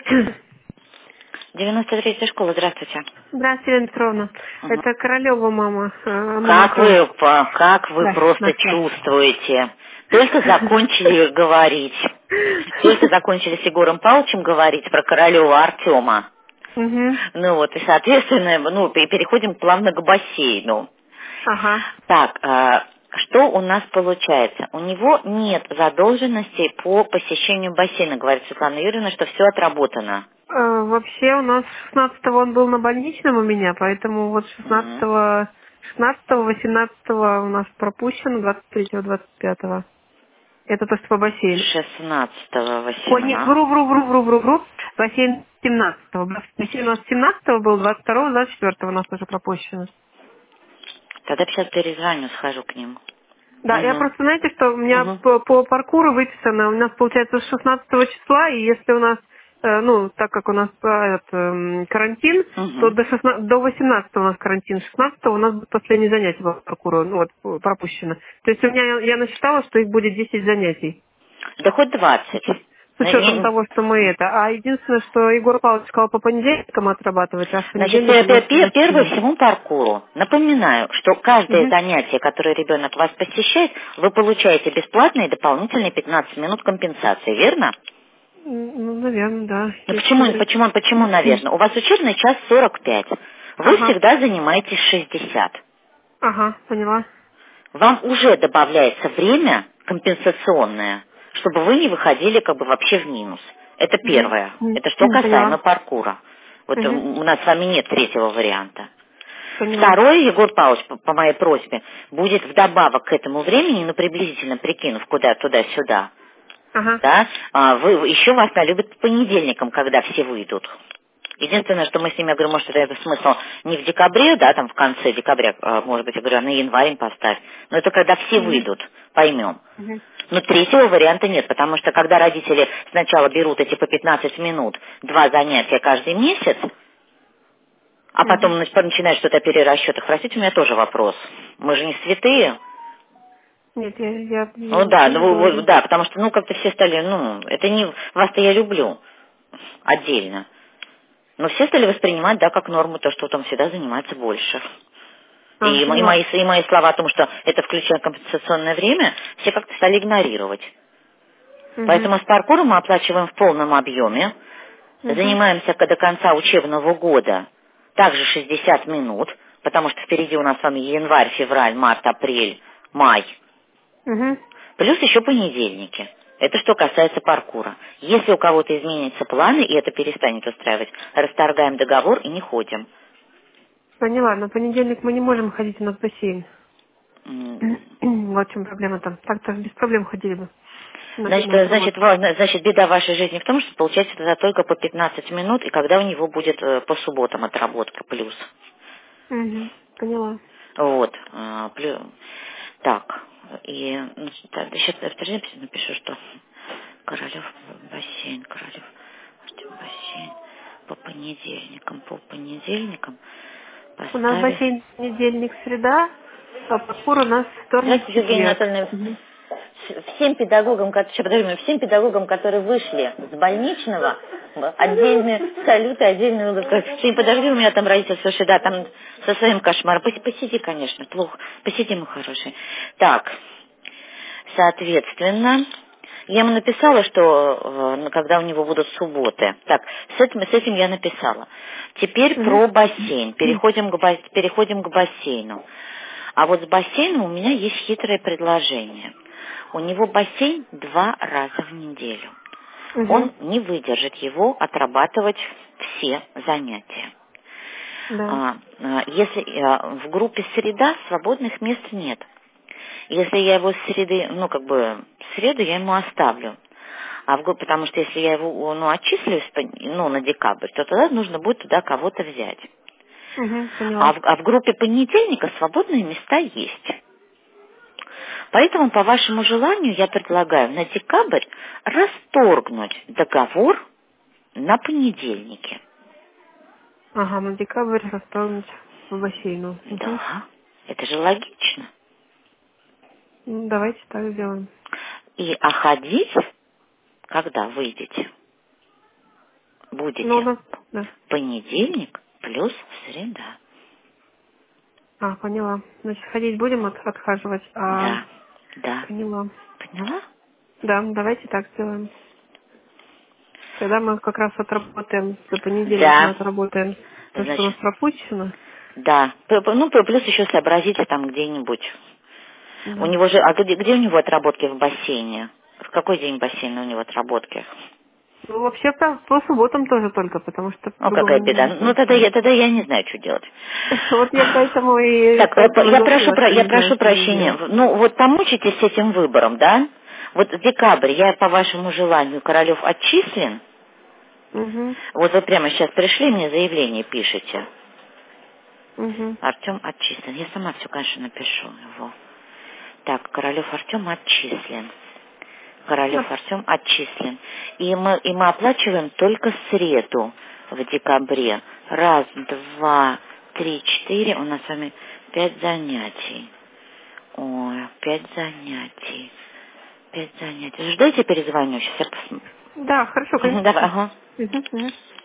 93-я школа, здравствуйте. Здравствуйте, Елена Петровна. Угу. Это Королева мама. Как вы Да, просто нашла. чувствуете? Только закончили говорить. Только закончили с Егором Павловичем говорить про Королева Артема. Угу. Ну вот, и соответственно, переходим плавно к бассейну. Ага. Так, что у нас получается? У него нет задолженностей по посещению бассейна, говорит Светлана Юрьевна, что все отработано. Вообще у нас 16-го он был на больничном у меня, поэтому вот 16-го, 18-го у нас пропущен, 23-го, 25-го. Это то, что по бассейну. 16-го, Ой, нет, 18. вру. Бассейн 17-го. Бассейн у нас 17-го был, 22-го, 24-го у нас тоже пропущено. Тогда сейчас перезвоню, схожу к ним. Да, я Угу. просто, знаете, что у меня Угу. по паркуру выписано, у нас получается с 16 числа, и если у нас, так как у нас карантин, то Угу. до 18 у нас карантин, 16 у нас будет последнее занятие по паркуру, пропущено. То есть у меня, я насчитала, что их будет 10 занятий. Да хоть 20. С учетом того, что мы это. А единственное, что Егор Павлович сказал по понедельникам отрабатывать, а в Значит, понедельник у нас первое вообще. всему паркуру. Напоминаю, что каждое Угу. занятие, которое ребенок вас посещает, вы получаете бесплатные дополнительные 15 минут компенсации, верно? Ну, наверное, да. Ну Я почему, смотрю. наверное? У вас учебный час 45. Вы Ага. всегда занимаетесь 60. Ага, поняла. Вам уже добавляется время компенсационное, чтобы вы не выходили как бы вообще в минус. Это первое. Это что касаемо Поняла. паркура. Вот Мгм. у нас с вами нет третьего варианта. Поняла. Второе, Егор Павлович, по моей просьбе, будет вдобавок к этому времени, приблизительно прикинув куда туда-сюда, Ага. да, еще вас налюбят по понедельникам, когда все выйдут. Единственное, что мы с ними, я говорю, может, это смысл не в декабре, да, там в конце декабря, может быть, я говорю, а на январь им поставь. Но это когда все Мгм. выйдут, поймем. Мгм. Но третьего варианта нет, потому что когда родители сначала берут эти по 15 минут, 2 занятия каждый месяц, а потом Мгм. начинают что-то о перерасчетах, простите, у меня тоже вопрос. Мы же не святые. Нет, я Ну да, ничего не говорю. да, потому что, как-то все стали, это не, вас-то я люблю отдельно. Но все стали воспринимать, да, как норму то, что там всегда занимается больше. И Поняла. мои слова о том, что это включает компенсационное время, все как-то стали игнорировать. Мгм. Поэтому с паркуром мы оплачиваем в полном объеме, Мгм. занимаемся до конца учебного года также 60 минут, потому что впереди у нас с вами январь, февраль, март, апрель, май, Мгм. плюс еще понедельники. Это что касается паркура. Если у кого-то изменятся планы, и это перестанет устраивать, расторгаем договор и не ходим. Поняла. На понедельник мы не можем ходить у нас в бассейн. М, Вот в чем проблема там. Так-то без проблем ходили бы. Значит, На субботу. беда вашей жизни в том, что получается тогда только по 15 минут, и когда у него будет по субботам отработка плюс. Мгм. Поняла. Вот. Так. И сейчас подожди, я напишу, что Королев бассейн по понедельникам У нас поставить. бассейн понедельник, среда, а паркур у нас вторник, Знаете, Евгения четверг. Анатольевна, всем педагогам, которые вышли с больничного, отдельные салюты, отдельные улыбки. Ты подожди, у меня там родитель, слушай, да, там со своим кошмаром. Посиди, конечно, плохо. Посиди, мой хороший. Так, соответственно, я ему написала, что когда у него будут субботы. Так, с этим я написала. Теперь Мгм. про бассейн. Переходим к бассейну. А вот с бассейном у меня есть хитрое предложение. У него бассейн 2 раза в неделю. Мгм. Он не выдержит его отрабатывать все занятия. Да. Если в группе среда свободных мест нет. Если я его с среды, в среду я ему оставлю. Потому что если я его, отчислюсь, на декабрь, то тогда нужно будет туда кого-то взять. Угу, А поняла. в группе понедельника свободные места есть. Поэтому, по вашему желанию, я предлагаю на декабрь расторгнуть договор на понедельнике. Ага, на декабрь расставить по бассейну. Угу. Да, это же логично. Давайте так сделаем. И ходить, когда выйдете, будете Ну, да. понедельник плюс среда. Поняла. Значит, ходить будем отхаживать. Да, да. Поняла. Поняла? Да, давайте так сделаем. Тогда мы как раз отработаем, до понедельника мы Да. отработаем то, что у нас Значит, пропущено. да. Ну, плюс еще сообразите там где-нибудь. У Да. него же, где у него отработки в бассейне? В какой день бассейна у него отработки? Ну, вообще по субботам тоже только, потому что О, по-другому какая беда. не Ну, тогда получается. я не знаю, что делать. Вот я поэтому и Так, говорила, что я не знаю, прошу что мне прощения. делать. Ну, вот помучитесь с этим выбором, да? Вот декабрь, я по вашему желанию, Королев отчислен. Угу. Вот вы прямо сейчас пришли, мне заявление пишете. Угу. Артем отчислен. Я сама все, конечно, напишу его. Так, Королев Артем отчислен. Королев Артем отчислен. И мы оплачиваем только среду в декабре. Раз, два, три, четыре. У нас с вами 5 занятий. Ой, 5 занятий. 5 занятий. Ждите, перезвоню. Сейчас я посмотрю. Да, хорошо, конечно. Давай, ага. Угу.